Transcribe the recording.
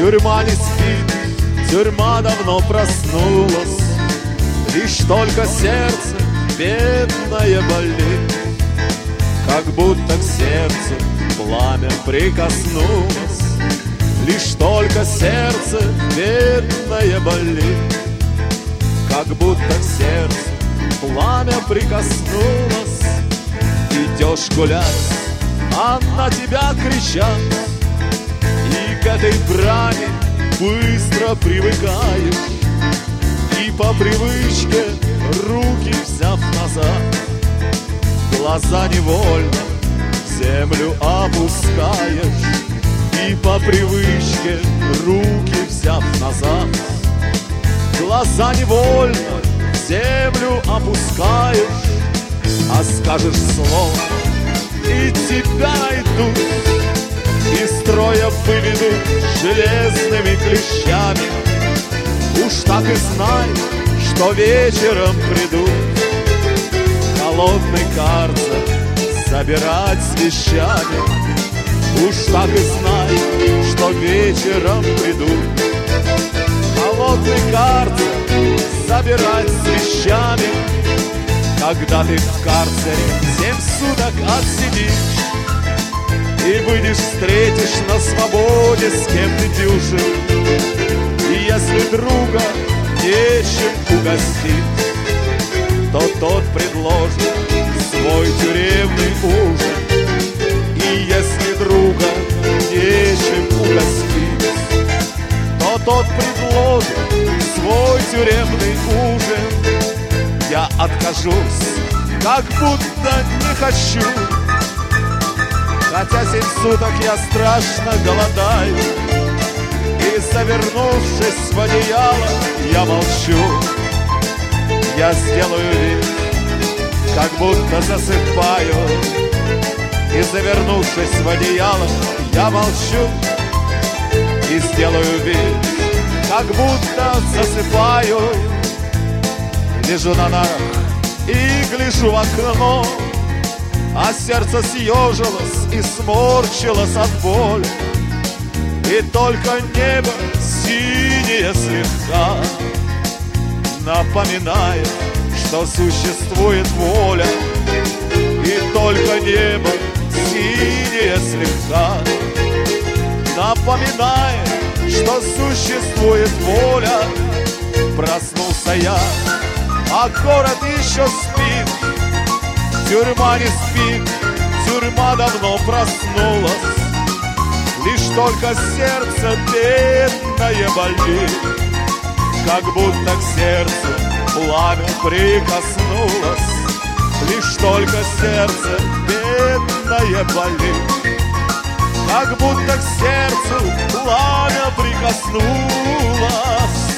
Тюрьма не спит, тюрьма давно проснулась, лишь только сердце бедное болит, как будто к сердцу пламя прикоснулось, лишь только сердце бедное болит, как будто к сердцу пламя прикоснулось. Идешь гулять, а на тебя кричат, и к этой брани быстро привыкаешь, и по привычке руки взяв назад, глаза невольно в землю опускаешь, и по привычке руки взяв назад, глаза невольно в землю опускаешь. А скажешь слово, и тебя найдут, из строя выведут железными клещами. Уж так и знай, что вечером придут холодный карцер собирать с вещами. Уж так и знай, что вечером придут холодный карцер собирать с вещами. Когда ты в карцере 7 суток отсидишь и выйдешь, встретишь на свободе, с кем ты дюжил. И если друга нечем угостить, то тот предложит свой тюремный ужин. И если друга нечем угостить, то тот предложит свой тюремный ужин. Я откажусь, как будто не хочу, хотя 7 суток я страшно голодаю, и, завернувшись в одеяло, я молчу. Я сделаю вид, как будто засыпаю, и, завернувшись в одеяло, я молчу. И сделаю вид, как будто засыпаю. Лежу на нарах и гляжу в окно, а сердце съежилось и сморщилось от боли, и только небо синее слегка напоминает, что существует воля. И только небо синее слегка напоминает, что существует воля. Проснулся я, а город еще спит. Тюрьма не спит, тюрьма давно проснулась, лишь только сердце бедное болит, как будто к сердцу пламя прикоснулось, лишь только сердце бедное болит, как будто к сердцу пламя прикоснулось.